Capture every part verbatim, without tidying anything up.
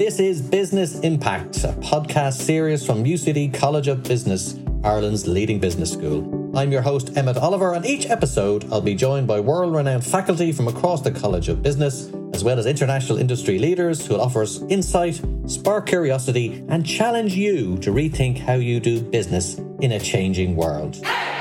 This is Business Impact, a podcast series from U C D College of Business, Ireland's leading business school. I'm your host, Emmett Oliver, and each episode I'll be joined by world-renowned faculty from across the College of Business, as well as international industry leaders who will offer us insight, spark curiosity, and challenge you to rethink how you do business in a changing world.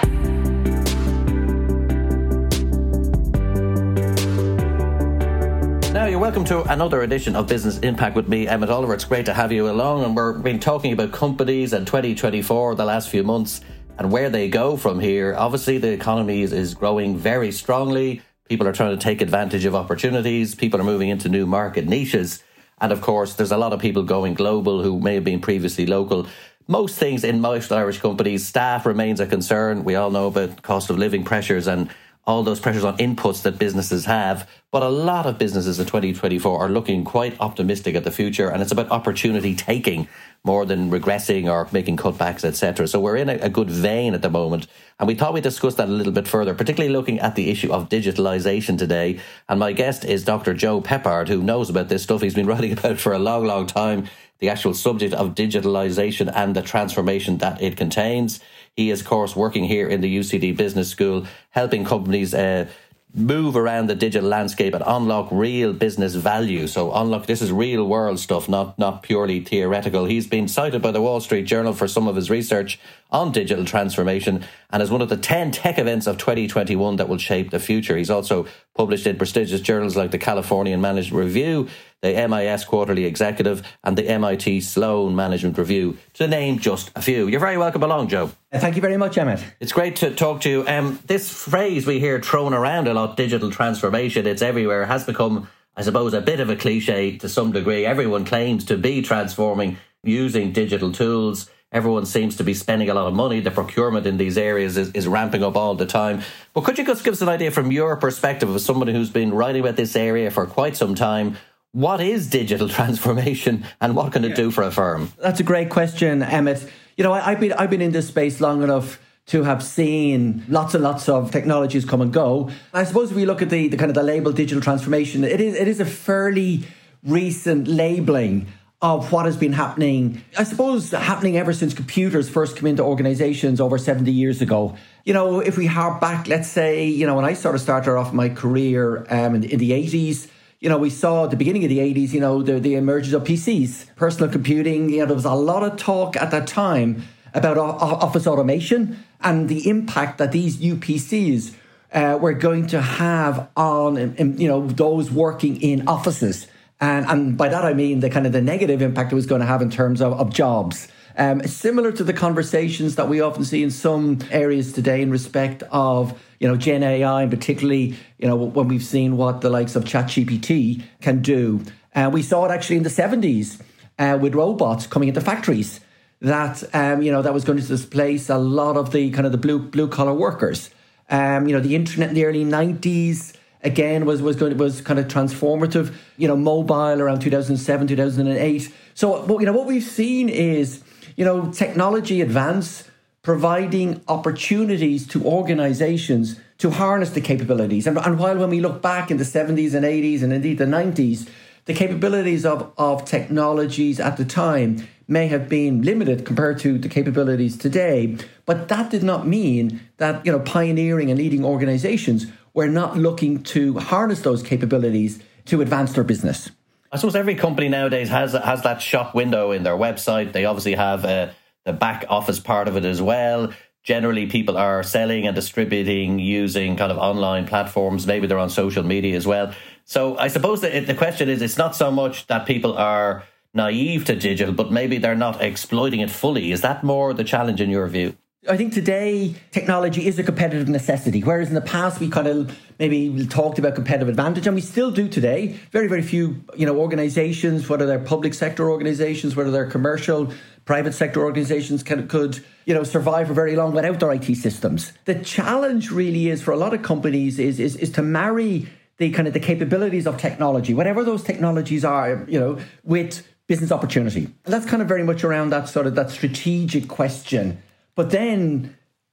Now, you're welcome to another edition of Business Impact with me, Emmett Oliver. It's great to have you along, and we've been talking about companies and twenty twenty-four the last few months and where they go from here. Obviously, the economy is, is growing very strongly. People are trying to take advantage of opportunities. People are moving into new market niches. And of course, there's a lot of people going global who may have been previously local. Most things in most Irish companies, staff remains a concern. We all know about cost of living pressures and all those pressures on inputs that businesses have. But a lot of businesses in twenty twenty-four are looking quite optimistic at the future, and it's about opportunity taking more than regressing or making cutbacks, et cetera. So we're in a, a good vein at the moment, and we thought we'd discuss that a little bit further, particularly looking at the issue of digitalisation today. And my guest is Doctor Joe Peppard, who knows about this stuff. He's been writing about it for a long, long time, the actual subject of digitalisation and the transformation that it contains. He is, of course, working here in the U C D Business School, helping companies uh, move around the digital landscape and unlock real business value. So unlock, this is real world stuff, not, not purely theoretical. He's been cited by the Wall Street Journal for some of his research on digital transformation and is one of the ten tech events of twenty twenty-one that will shape the future. He's also published in prestigious journals like the Californian Management Review, the M I S Quarterly Executive, and the M I T Sloan Management Review, to name just a few. You're very welcome along, Joe. Thank you very much, Emmett. It's great to talk to you. Um, this phrase we hear thrown around a lot, digital transformation, it's everywhere, has become, I suppose, a bit of a cliche to some degree. Everyone claims to be transforming using digital tools. Everyone seems to be spending a lot of money. The procurement in these areas is, is ramping up all the time. But could you just give us an idea from your perspective as somebody who's been writing about this area for quite some time? What is digital transformation and what can it do for a firm? That's a great question, Emmett. You know, I, I've been I've been in this space long enough to have seen lots and lots of technologies come and go. I suppose if we look at the, the kind of the label digital transformation, it is it is a fairly recent labeling of what has been happening, I suppose, happening ever since computers first came into organizations over seventy years ago. You know, if we hark back, let's say, you know, when I sort of started off my career um, in, in the eighties, you know, we saw at the beginning of the eighties, you know, the, the emergence of P Cs, personal computing. You know, there was a lot of talk at that time about o- office automation and the impact that these new P Cs uh, were going to have on, um, you know, those working in offices. And, and by that, I mean the kind of the negative impact it was going to have in terms of, of jobs. Um, similar to the conversations that we often see in some areas today in respect of, you know, Gen A I, and particularly, you know, when we've seen what the likes of ChatGPT can do. Uh, we saw it actually in the seventies uh, with robots coming into factories that, um, you know, that was going to displace a lot of the kind of the blue blue collar workers. Um, you know, the internet in the early nineties, again, was was going to, was kind of transformative. You know, mobile around two thousand seven, two thousand eight. So, you know, what we've seen is, you know, technology advance, providing opportunities to organizations to harness the capabilities. And, and while when we look back in the seventies and eighties and indeed the nineties, the capabilities of, of technologies at the time may have been limited compared to the capabilities today, but that did not mean that, you know, pioneering and leading organizations were not looking to harness those capabilities to advance their business. I suppose every company nowadays has has that shop window in their website. They obviously have uh, the back office part of it as well. Generally, people are selling and distributing using kind of online platforms. Maybe they're on social media as well. So I suppose the, the question is, it's not so much that people are naive to digital, but maybe they're not exploiting it fully. Is that more the challenge in your view? I think today technology is a competitive necessity, whereas in the past we kind of maybe talked about competitive advantage, and we still do today. Very, very few, you know, organizations, whether they're public sector organizations, whether they're commercial, private sector organizations, can, could, you know, survive for very long without their I T systems. The challenge really is for a lot of companies is is, is to marry the kind of the capabilities of technology, whatever those technologies are, you know, with business opportunity. And that's kind of very much around that sort of that strategic question. But then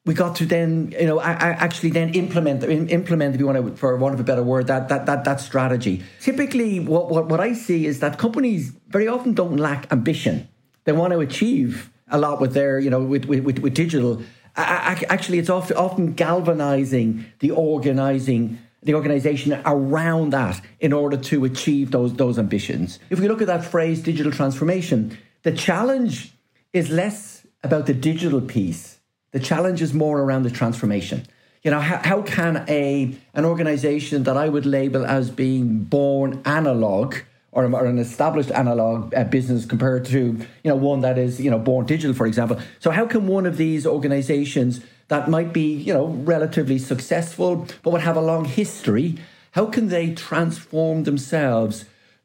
we got to then, you know, I, I actually then implement, implement, if you want to, for want of a better word, that that that that strategy. Typically, what, what, what I see is that companies very often don't lack ambition. They want to achieve a lot with their, you know, with with, with digital. I, I, actually, it's often, often galvanizing the organizing, the organization around that in order to achieve those those ambitions. If we look at that phrase, digital transformation, the challenge is less about the digital piece. The challenge is more around the transformation. You know, how, how can a an organization that I would label as being born analog or, or an established analog uh, business compared to, you know, one that is, you know, born digital, for example. So how can one of these organizations that might be, you know, relatively successful but would have a long history, how can they transform themselves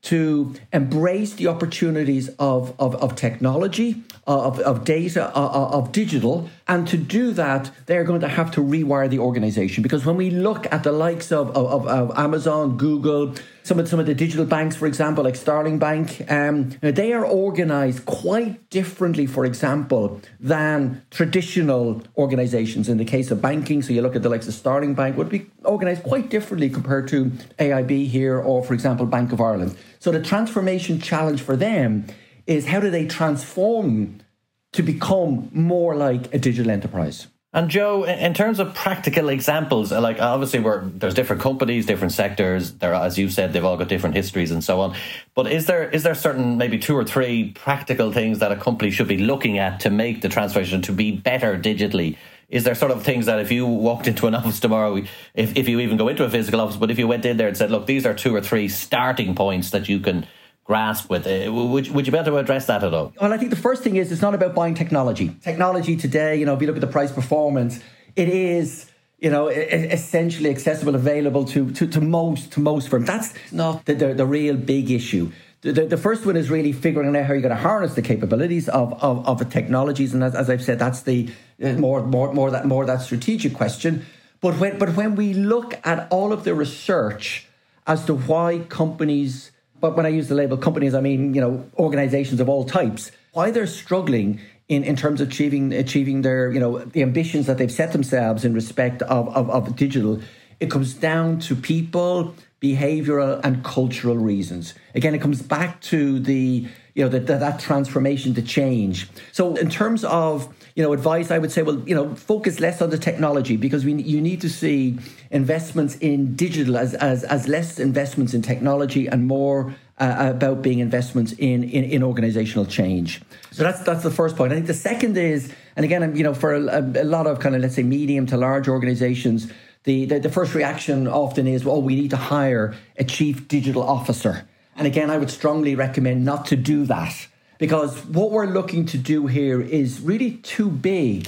to embrace the opportunities of, of, of technology, of, of data, of, of digital. And to do that, they're going to have to rewire the organization. Because when we look at the likes of, of, of Amazon, Google, some of, some of the digital banks, for example, like Starling Bank, um, they are organized quite differently, for example, than traditional organizations. In the case of banking, so you look at the likes of Starling Bank, would be organized quite differently compared to A I B here or, for example, Bank of Ireland. So the transformation challenge for them is how do they transform to become more like a digital enterprise? And Joe, in terms of practical examples, like obviously we're, there's different companies, different sectors. There, as you said, they've all got different histories and so on. But is there is there certain maybe two or three practical things that a company should be looking at to make the transformation to be better digitally? Is there sort of things that if you walked into an office tomorrow, if, if you even go into a physical office, but if you went in there and said, look, these are two or three starting points that you can grasp with, uh, would, would you be able to address that at all? Well, I think the first thing is it's not about buying technology. Technology today, you know, if you look at the price performance, it is, you know, essentially accessible, available to, to, to most to most firms. That's not the, the, the real big issue. The, the, the first one is really figuring out how you're going to harness the capabilities of, of, of the technologies. And as, as I've said, that's the more more more that more that strategic question. But when but when we look at all of the research as to why companies, but when I use the label companies, I mean, you know, organizations of all types, why they're struggling in, in terms of achieving achieving their, you know, the ambitions that they've set themselves in respect of, of, of digital, it comes down to people, behavioral and cultural reasons. Again, it comes back to the, you know, the, the, that transformation to change. So in terms of, you know, advice, I would say, well, you know, focus less on the technology because we you need to see investments in digital as as, as less investments in technology and more uh, about being investments in, in in organizational change. So that's that's the first point. I think the second is, and again, you know, for a, a lot of kind of, let's say, medium to large organizations, The, the the first reaction often is, well, we need to hire a chief digital officer. And again, I would strongly recommend not to do that because what we're looking to do here is really too big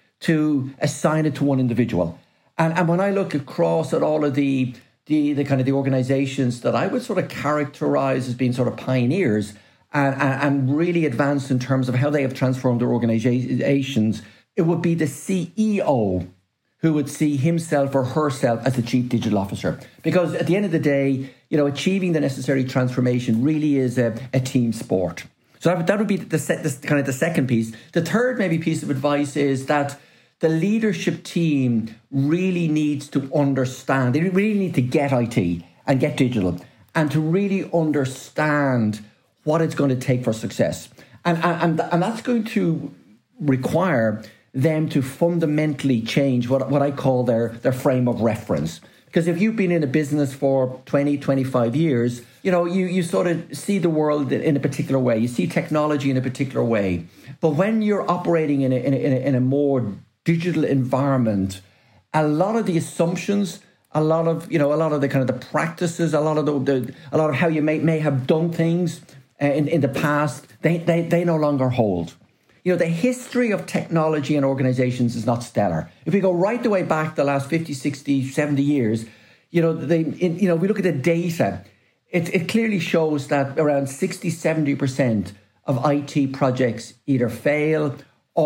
to assign it to one individual. And and when I look across at all of the the, the kind of the organizations that I would sort of characterize as being sort of pioneers and, and, and really advanced in terms of how they have transformed their organizations, it would be the C E O who would see himself or herself as the chief digital officer. Because at the end of the day, you know, achieving the necessary transformation really is a, a team sport. So that would, that would be the, set, the kind of the second piece. The third maybe piece of advice is that the leadership team really needs to understand, they really need to get I T and get digital and to really understand what it's going to take for success. And, and, and that's going to require them to fundamentally change what, what I call their, their frame of reference. Because if you've been in a business for twenty, twenty-five years, you know, you, you sort of see the world in a particular way. You see technology in a particular way. But when you're operating in a, in a, in a, in a more digital environment, a lot of the assumptions, a lot of, you know, a lot of the kind of the practices, a lot of the, the a lot of how you may, may have done things uh, in, in the past, they, they, they no longer hold. You know, the history of technology and organizations is not stellar. If we go right the way back the last fifty, sixty, seventy years, you know, they, in, you know, we look at the data, it, it clearly shows that around sixty, seventy percent of I T projects either fail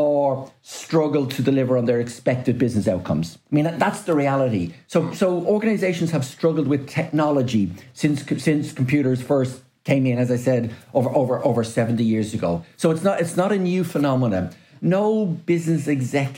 or struggle to deliver on their expected business outcomes. I mean, that's the reality. So, so organizations have struggled with technology since, since computers first came in, as I said, over over over seventy years ago. So it's not it's not a new phenomenon. No business executive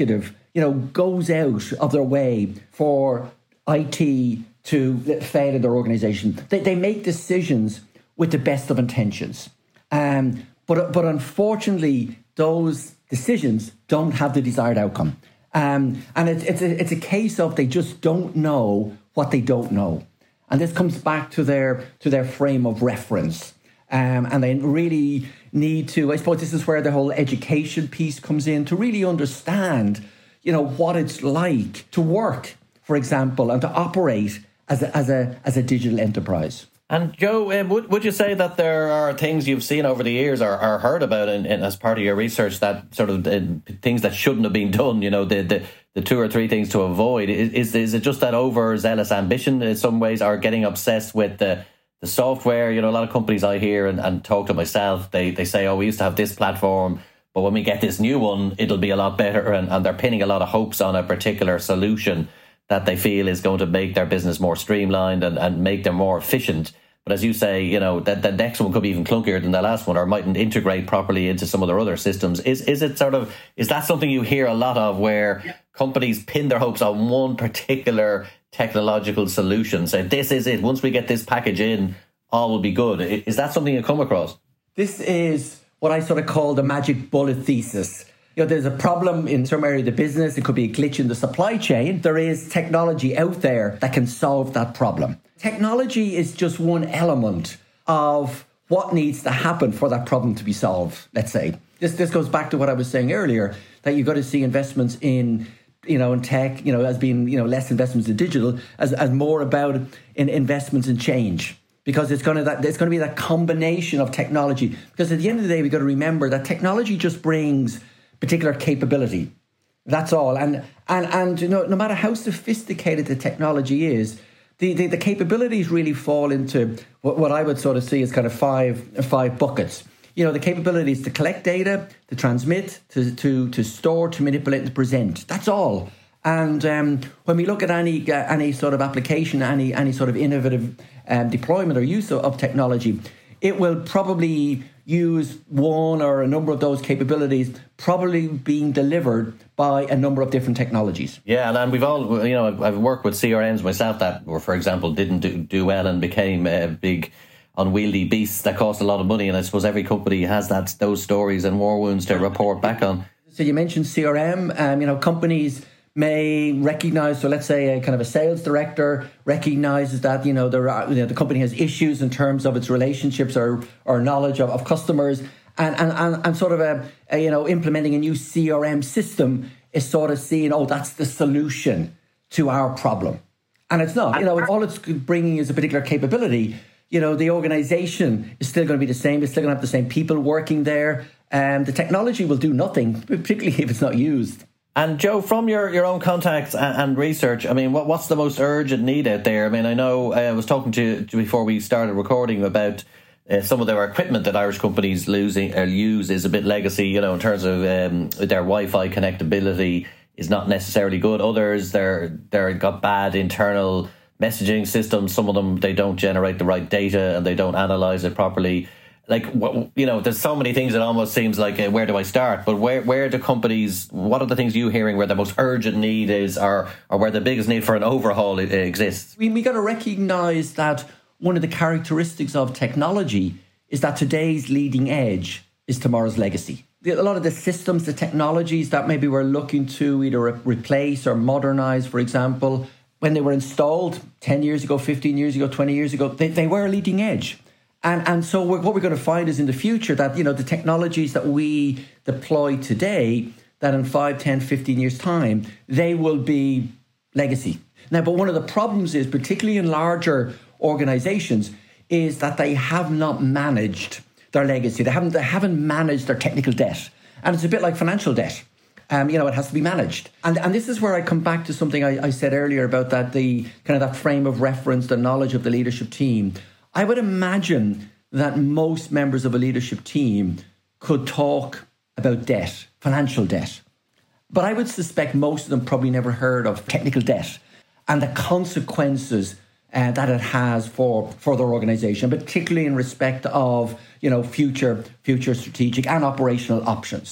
you know, goes out of their way for I T to fail in their organization. They, they make decisions with the best of intentions. Um, but, but unfortunately, those decisions don't have the desired outcome. Um, and it's, it's, a, it's a case of they just don't know what they don't know. And this comes back to their to their frame of reference. Um, and they really need to, I suppose this is where the whole education piece comes in, to really understand, you know, what it's like to work, for example, and to operate as a, as a, as a digital enterprise. And Joe, um, would, would you say that there are things you've seen over the years or, or heard about in, in, as part of your research that sort of uh, things that shouldn't have been done, you know, the, the, the two or three things to avoid? Is, is, is it just that overzealous ambition in some ways, or getting obsessed with the, the software? You know, a lot of companies I hear and, and talk to myself, they, they say, oh, we used to have this platform, but when we get this new one, it'll be a lot better. And, and they're pinning a lot of hopes on a particular solution that they feel is going to make their business more streamlined and, and make them more efficient. But as you say, you know, that the next one could be even clunkier than the last one, or mightn't integrate properly into some of their other systems. Is is it sort of, is that something you hear a lot of, where yeah. companies pin their hopes on one particular technological solution, say, this is it, once we get this package in, all will be good? Is that something you come across? This is what I sort of call the magic bullet thesis. You know, there's a problem in some area of the business. It could be a glitch in the supply chain. There is technology out there that can solve that problem. Technology is just one element of what needs to happen for that problem to be solved, let's say. This this goes back to what I was saying earlier, that you've got to see investments in, you know, in tech, you know, as being, you know, less investments in digital, as, as more about in investments in change. Because it's going to that it's going to be that combination of technology. Because at the end of the day, we've got to remember that technology just brings particular capability. That's all. And and and you know, no matter how sophisticated the technology is, the, the, the capabilities really fall into what, what I would sort of see as kind of five five buckets. You know, the capabilities to collect data, to transmit, to to to store, to manipulate, and to present. That's all. And um, when we look at any uh, any sort of application, any any sort of innovative um, deployment or use of, of technology, it will probably use one or a number of those capabilities, probably being delivered by a number of different technologies. Yeah, and, and we've all, you know, I've, I've worked with C R Ms myself that were, for example, didn't do, do well and became uh, big unwieldy beasts that cost a lot of money. And I suppose every company has that those stories and war wounds to report back on. So you mentioned C R M. Um, you know, companies may recognize, so let's say a kind of a sales director recognizes that, you know, there are, you know, the company has issues in terms of its relationships or or knowledge of, of customers, and, and, and, and sort of a, a, you know, implementing a new C R M system is sort of seeing, oh, that's the solution to our problem. And it's not. You know, if all it's bringing is a particular capability, you know, the organization is still going to be the same. It's still going to have the same people working there. And the technology will do nothing, particularly if it's not used. And Joe, from your, your own contacts and, and research, I mean, what, what's the most urgent need out there? I mean, I know uh, I was talking to, to before we started recording about uh, some of their equipment that Irish companies losing or use is a bit legacy, you know, in terms of um, their Wi-Fi connectability is not necessarily good. Others, they're they're got bad internal messaging systems. Some of them, they don't generate the right data and they don't analyze it properly. Like, you know, there's so many things. It almost seems like, uh, where do I start? But where where do companies, what are the things you're hearing where the most urgent need is, or or where the biggest need for an overhaul exists? We we got to recognise that one of the characteristics of technology is that today's leading edge is tomorrow's legacy. A lot of the systems, the technologies that maybe we're looking to either re- replace or modernise, for example, when they were installed ten years ago, fifteen years ago, twenty years ago, they, they were leading edge. And and so we're, what we're going to find is in the future that, you know, the technologies that we deploy today, that in five, ten, fifteen years' time, they will be legacy. Now, but one of the problems is, particularly in larger organizations, is that they have not managed their legacy. They haven't, they haven't managed their technical debt. And it's a bit like financial debt. Um, you know, it has to be managed. And and this is where I come back to something I, I said earlier about that, the kind of that frame of reference, the knowledge of the leadership team. I would imagine that most members of a leadership team could talk about debt, financial debt. But I would suspect most of them probably never heard of technical debt and the consequences uh, that it has for, for their organization, particularly in respect of, you know, future, future strategic and operational options.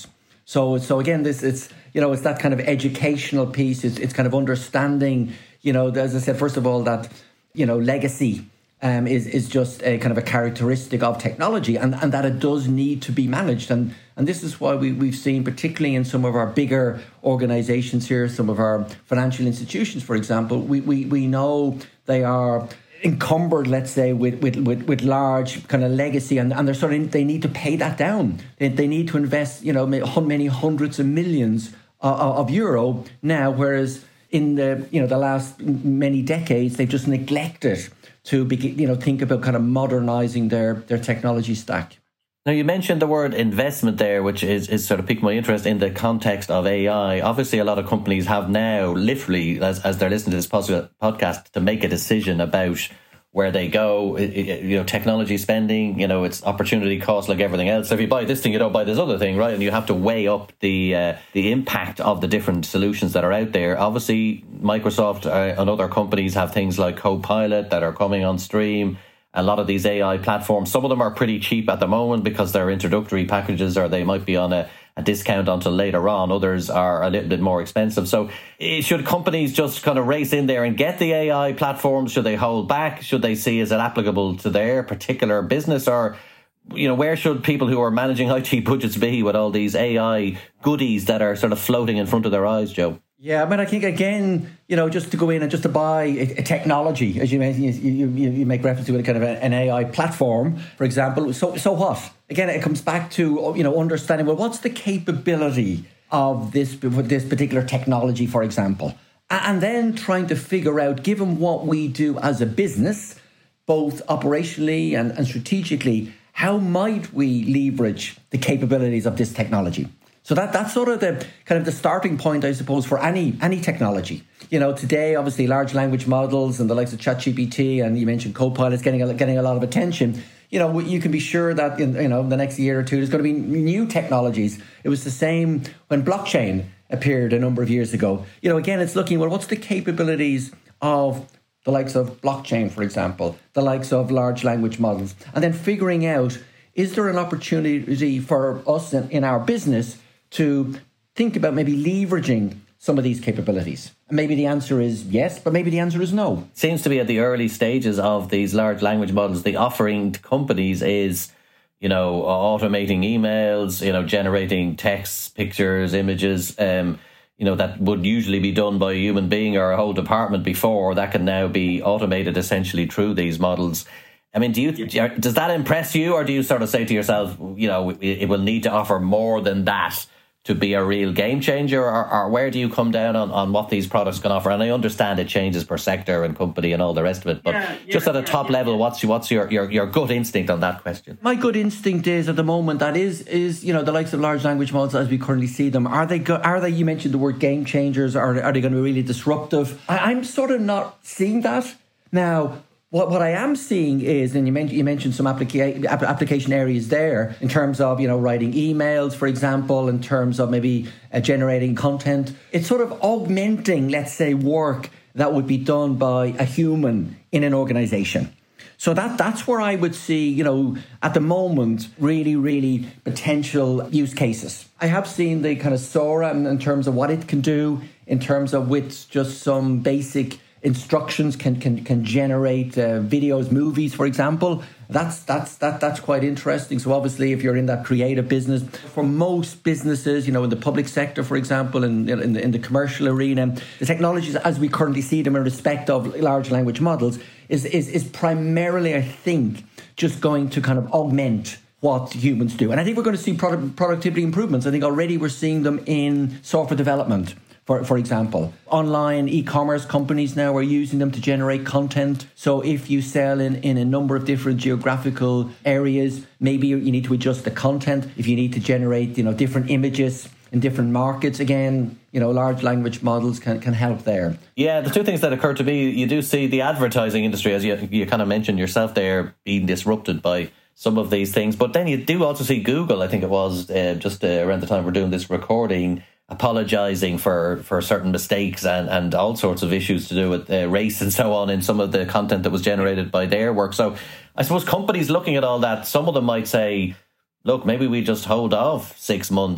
So, so again, this it's you know it's that kind of educational piece. It's, it's kind of understanding. You know, as I said, first of all, that you know legacy um, is is just a kind of a characteristic of technology, and, and that it does need to be managed. And and this is why we we've seen, particularly in some of our bigger organisations here, some of our financial institutions, for example, we we we know they are encumbered, let's say, with, with, with, with large kind of legacy, and, and they're sort of, they need to pay that down. They, they need to invest, you know, many hundreds of millions of, of euro now, whereas in the, you know, the last many decades, they've just neglected to be, you know, think about kind of modernising their, their technology stack. Now, you mentioned the word investment there, which is, is sort of piqued my interest in the context of A I. Obviously, a lot of companies have now, literally, as, as they're listening to this podcast, to make a decision about where they go. You know, technology spending, you know, it's opportunity cost like everything else. So if you buy this thing, you don't buy this other thing, right? And you have to weigh up the uh, the impact of the different solutions that are out there. Obviously, Microsoft uh, and other companies have things like Copilot that are coming on stream. A lot of these A I platforms, some of them are pretty cheap at the moment because they're introductory packages, or they might be on a, a discount until later on. Others are a little bit more expensive. So should companies just kind of race in there and get the A I platforms? Should they hold back? Should they see is it applicable to their particular business? Or, you know, where should people who are managing I T budgets be with all these A I goodies that are sort of floating in front of their eyes, Joe? Yeah, I mean, I think, again, you know, just to go in and just to buy a, a technology, as you mentioned, you, you, you make reference to it, kind of a, an A I platform, for example. So so what? Again, it comes back to, you know, understanding, well, what's the capability of this, this particular technology, for example? And then trying to figure out, given what we do as a business, both operationally and, and strategically, how might we leverage the capabilities of this technology? So that that's sort of the kind of the starting point, I suppose, for any any technology. You know, today, obviously, large language models and the likes of ChatGPT, and you mentioned Copilot, is getting a, getting a lot of attention. You know, you can be sure that in you know the next year or two, there's going to be new technologies. It was the same when blockchain appeared a number of years ago. You know, again, it's looking, well, what's the capabilities of the likes of blockchain, for example, the likes of large language models, and then figuring out, is there an opportunity for us in, in our business to think about maybe leveraging some of these capabilities? And maybe the answer is yes, but maybe the answer is no. Seems to be at the early stages of these large language models. The offering to companies is, you know, automating emails, you know, generating text, pictures, images, um, you know, that would usually be done by a human being or a whole department before. That can now be automated essentially through these models. I mean, do you does that impress you, or do you sort of say to yourself, you know, it will need to offer more than that to be a real game changer, or, or where do you come down on, on what these products can offer? And I understand it changes per sector and company and all the rest of it, but yeah, yeah, just at a yeah, top yeah, level, yeah. what's what's your, your your gut instinct on that question? My gut instinct is, at the moment, that is is you know the likes of large language models as we currently see them. Are they go, are they? You mentioned the word game changers. Are are they going to be really disruptive? I, I'm sort of not seeing that now. What what I am seeing is, and you mentioned you mentioned some applica- application areas there in terms of, you know, writing emails, for example, in terms of maybe uh, generating content. It's sort of augmenting, let's say, work that would be done by a human in an organization. So that that's where I would see, you know, at the moment, really, really potential use cases. I have seen the kind of Sora in, in terms of what it can do, in terms of with just some basic instructions can can can generate uh, videos, movies, for example. That's that's that that's quite interesting. So obviously, if you're in that creative business, for most businesses, you know, in the public sector, for example, in in the, in the commercial arena, the technologies as we currently see them in respect of large language models is is is primarily, I think, just going to kind of augment what humans do. And I think we're going to see product, productivity improvements. I think already we're seeing them in software development. For for example, online e-commerce companies now are using them to generate content. So if you sell in, in a number of different geographical areas, maybe you need to adjust the content. If you need to generate, you know, different images in different markets, again, you know, large language models can, can help there. Yeah, the two things that occur to me, you do see the advertising industry, as you, you kind of mentioned yourself there, being disrupted by some of these things. But then you do also see Google, I think it was uh, just uh, around the time we're doing this recording, apologizing for, for certain mistakes and, and all sorts of issues to do with uh, race and so on in some of the content that was generated by their work. So I suppose companies looking at all that, some of them might say, look, maybe we just hold off six months,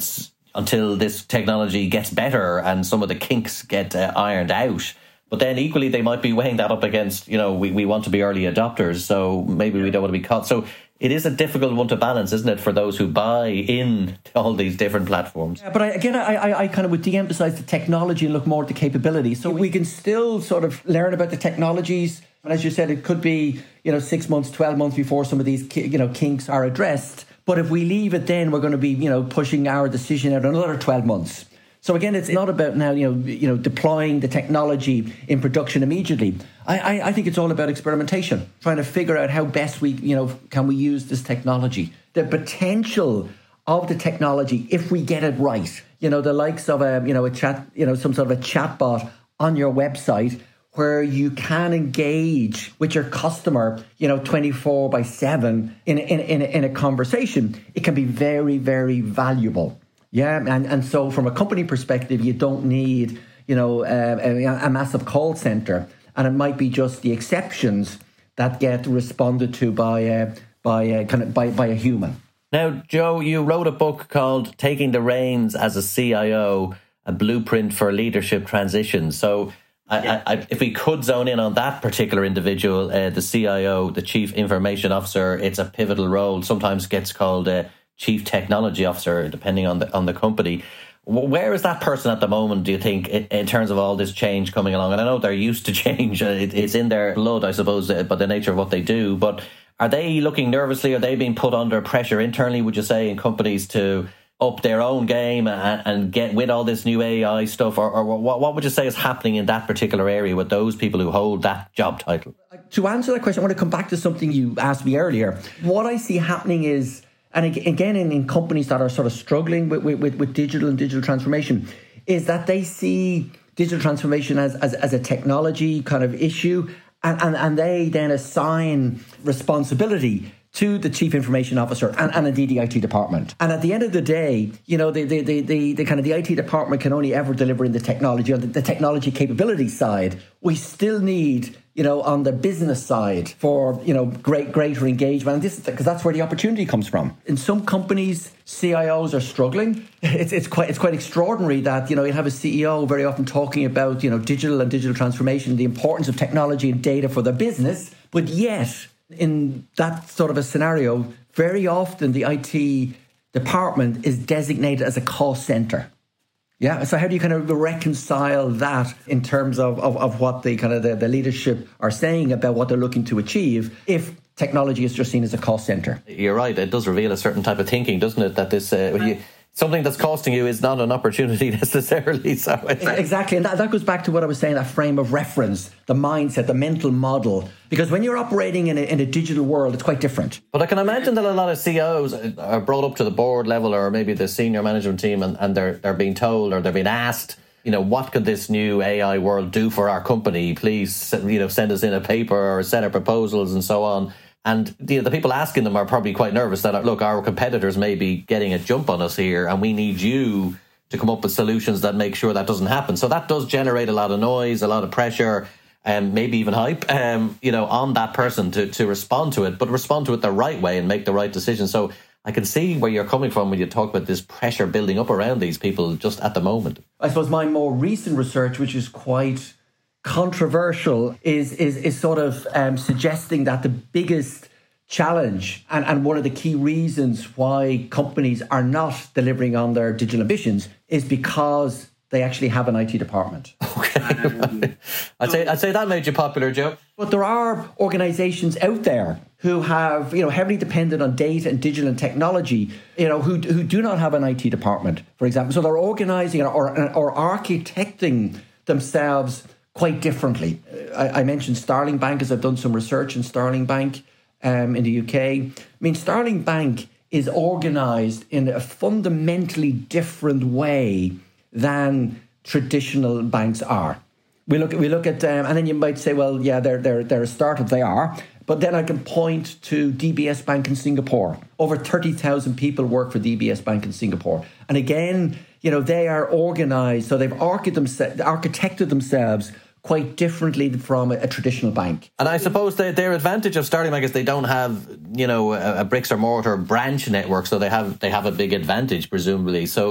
until this technology gets better and some of the kinks get uh, ironed out. But then equally, they might be weighing that up against, you know, we, we want to be early adopters, so maybe we don't want to be caught. So it is a difficult one to balance, isn't it, for those who buy in to all these different platforms? Yeah, but I, again, I, I, I kind of would de-emphasize the technology and look more at the capability. So we can still sort of learn about the technologies. And as you said, it could be, you know, six months, twelve months before some of these, you know, kinks are addressed. But if we leave it, then we're going to be, you know, pushing our decision out another twelve months. So again, it's not about now, you know, you know, deploying the technology in production immediately. I, I, I think it's all about experimentation, trying to figure out how best we, you know, can we use this technology. The potential of the technology, if we get it right, you know, the likes of a, you know, a chat, you know, some sort of a chatbot on your website where you can engage with your customer, you know, twenty-four by seven in in in, in a conversation, it can be very, very valuable. Yeah, and, and so from a company perspective, you don't need, you know, uh, a, a massive call center, and it might be just the exceptions that get responded to by a, by a, kind of by, by a human. Now, Joe, you wrote a book called Taking the Reins as a C I O, a blueprint for leadership transition. So I, I, I, if we could zone in on that particular individual, uh, the C I O, the Chief Information Officer, it's a pivotal role, sometimes gets called a uh, Chief Technology Officer, depending on the on the company. Where is that person at the moment, do you think, in, in terms of all this change coming along? And I know they're used to change. It, it's in their blood, I suppose, by the nature of what they do. But are they looking nervously? Are they being put under pressure internally, would you say, in companies to up their own game and, and get with all this new A I stuff? Or, or what, what would you say is happening in that particular area with those people who hold that job title? To answer that question, I want to come back to something you asked me earlier. What I see happening is, and again, in, in companies that are sort of struggling with, with, with digital and digital transformation, is that they see digital transformation as, as, as a technology kind of issue, and, and, and they then assign responsibility to the Chief Information Officer and, and indeed the I T department. And at the end of the day, you know, the the, the, the, the kind of the I T department can only ever deliver in the technology, on the, the technology capability side. We still need, you know, on the business side for, you know, great, greater engagement. And this is because that's where the opportunity comes from. In some companies, C I Os are struggling. It's it's quite it's quite extraordinary that, you know, you have a C E O very often talking about, you know, digital and digital transformation, the importance of technology and data for the business, but yet in that sort of a scenario, very often the I T department is designated as a cost center. Yeah. So how do you kind of reconcile that in terms of, of, of what the kind of the, the leadership are saying about what they're looking to achieve if technology is just seen as a cost center? You're right. It does reveal a certain type of thinking, doesn't it? That this uh, when you something that's costing you is not an opportunity necessarily. So exactly, and that, that goes back to what I was saying, that frame of reference, the mindset, the mental model. Because when you're operating in a, in a digital world, it's quite different. But I can imagine that a lot of C E Os are brought up to the board level or maybe the senior management team, and, and they're they're being told or they're being asked, you know, what could this new A I world do for our company? Please, you know, send us in a paper or send our proposals and so on. And you know, the people asking them are probably quite nervous that, look, our competitors may be getting a jump on us here and we need you to come up with solutions that make sure that doesn't happen. So that does generate a lot of noise, a lot of pressure, and um, maybe even hype, um, you know, on that person to, to respond to it, but respond to it the right way and make the right decision. So I can see where you're coming from when you talk about this pressure building up around these people just at the moment. I suppose my more recent research, which is quite controversial, is is is sort of um, suggesting that the biggest challenge and, and one of the key reasons why companies are not delivering on their digital ambitions is because they actually have an I T department. Okay. I'd say I'd say that made you popular, Joe. But there are organizations out there who have, you know, heavily dependent on data and digital and technology, you know, who who do not have an I T department, for example. So they're organizing or or architecting themselves quite differently. I, I mentioned Starling Bank, as I've done some research in Starling Bank um, in the U K. I mean, Starling Bank is organised in a fundamentally different way than traditional banks are. We look at, we look at, um, and then you might say, well, yeah, they're they're they're a startup. They are, but then I can point to D B S Bank in Singapore. Over thirty thousand people work for D B S Bank in Singapore, and again, you know, they are organised, so they've architected themselves quite differently from a, a traditional bank. And I suppose they, their advantage of Starling Bank is they don't have, you know, a, a bricks or mortar branch network, so they have they have a big advantage, presumably. So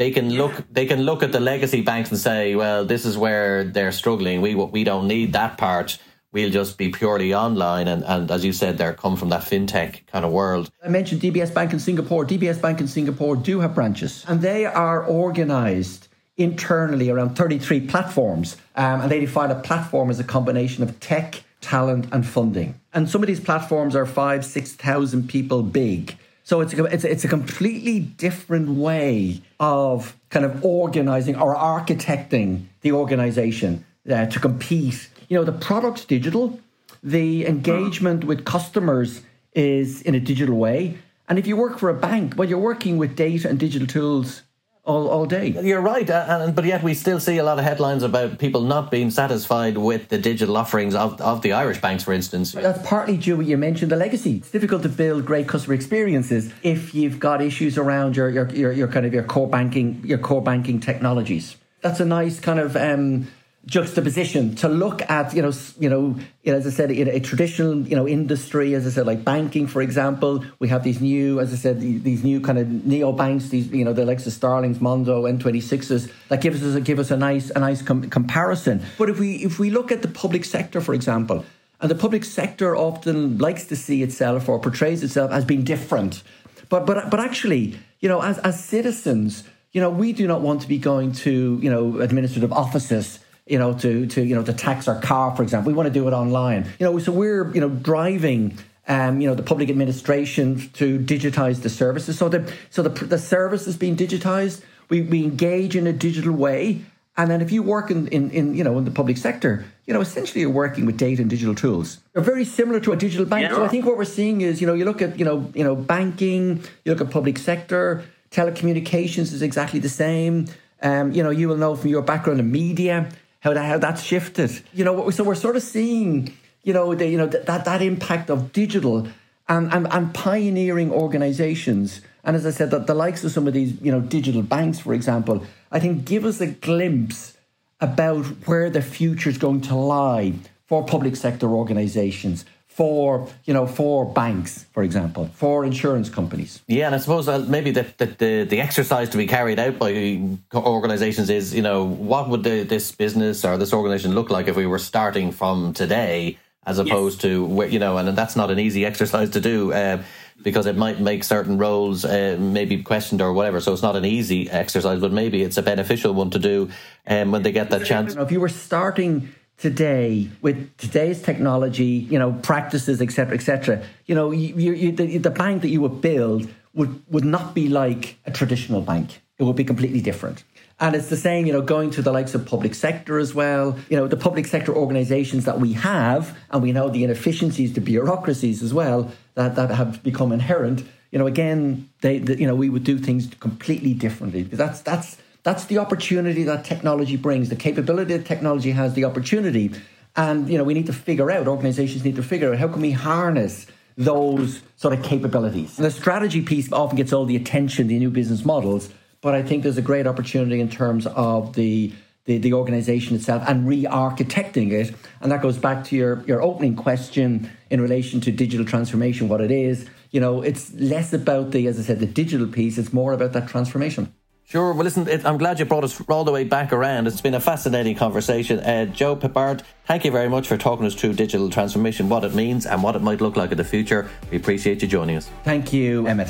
they can yeah. look they can look at the legacy banks and say, well, this is where they're struggling. We we don't need that part. We'll just be purely online. And, and as you said, they're come from that fintech kind of world. I mentioned D B S Bank in Singapore. D B S Bank in Singapore do have branches, and they are organised internally around thirty-three platforms. Um, and they define a platform as a combination of tech, talent and funding. And some of these platforms are five, six thousand people big. So it's a, it's a, it's a completely different way of kind of organising or architecting the organisation uh, to compete. You know, the product's digital, the engagement with customers is in a digital way. And if you work for a bank, well, you're working with data and digital tools all, all day. You're right. And, but yet we still see a lot of headlines about people not being satisfied with the digital offerings of, of the Irish banks, for instance. That's partly due, you mentioned the legacy. It's difficult to build great customer experiences if you've got issues around your, your, your, your kind of your core banking, your core banking technologies. That's a nice kind of um, juxtaposition to look at, you know, you know, you know, as I said, in a traditional, you know, industry, as I said, like banking, for example, we have these new, as I said, these new kind of neo banks, these, you know, the likes of Starlings, Mondo, N twenty-sixes, that gives us a, give us a nice, a nice com- comparison. But if we, if we look at the public sector, for example, and the public sector often likes to see itself or portrays itself as being different, but but but actually, you know, as as citizens, you know, we do not want to be going to, you know, administrative offices, you know, to, to, you know, to tax our car, for example. We want to do it online. You know, so we're, you know, driving, um, you know, the public administration to digitize the services. So the, so the, the service is being digitized. We, we engage in a digital way. And then if you work in, in, in, you know, in the public sector, you know, essentially you're working with data and digital tools. They're very similar to a digital bank. Yeah. So I think what we're seeing is, you know, you look at, you know, you know, banking, you look at public sector, telecommunications is exactly the same. Um, you know, you will know from your background in media, how that, how that's shifted. You know, so we're sort of seeing, you know, the, you know that that impact of digital and, and, and pioneering organizations. And as I said, that the likes of some of these, you know, digital banks, for example, I think give us a glimpse about where the future is going to lie for public sector organizations, for, you know, for banks, for example, for insurance companies. Yeah, and I suppose uh, maybe the, the, the, the exercise to be carried out by organisations is, you know, what would the, this business or this organisation look like if we were starting from today, as opposed yes. to, you know, and that's not an easy exercise to do uh, because it might make certain roles uh, maybe questioned or whatever. So it's not an easy exercise, but maybe it's a beneficial one to do um, when they get that chance. If you were starting today with today's technology, you know, practices, et cetera, et cetera, you know, you, you, the, the bank that you would build would, would not be like a traditional bank. It would be completely different. And it's the same, you know, going to the likes of public sector as well. You know, the public sector organisations that we have, and we know the inefficiencies, the bureaucracies as well, that, that have become inherent. You know, again, they, the, you know, we would do things completely differently, because that's that's that's the opportunity that technology brings, the capability that technology has, the opportunity. And, you know, we need to figure out, organisations need to figure out, how can we harness those sort of capabilities? And the strategy piece often gets all the attention, the new business models, but I think there's a great opportunity in terms of the the, the organisation itself and re-architecting it. And that goes back to your, your opening question in relation to digital transformation, what it is. You know, it's less about the, as I said, the digital piece. It's more about that transformation. Sure. Well, listen, it, I'm glad you brought us all the way back around. It's been a fascinating conversation. Uh, Joe Pippard, thank you very much for talking us through digital transformation, what it means and what it might look like in the future. We appreciate you joining us. Thank you, Emmett.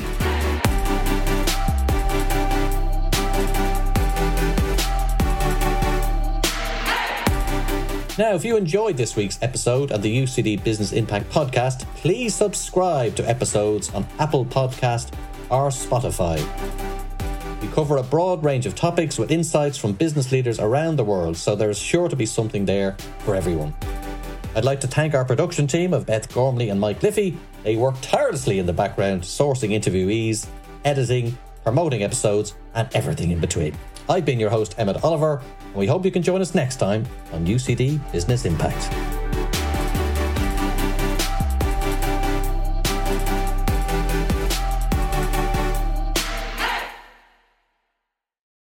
Now, if you enjoyed this week's episode of the U C D Business Impact Podcast, please subscribe to episodes on Apple Podcast or Spotify. We cover a broad range of topics with insights from business leaders around the world, so there's sure to be something there for everyone. I'd like to thank our production team of Beth Gormley and Mike Liffey. They work tirelessly in the background, sourcing interviewees, editing, promoting episodes, and everything in between. I've been your host, Emmett Oliver, and we hope you can join us next time on U C D Business Impact.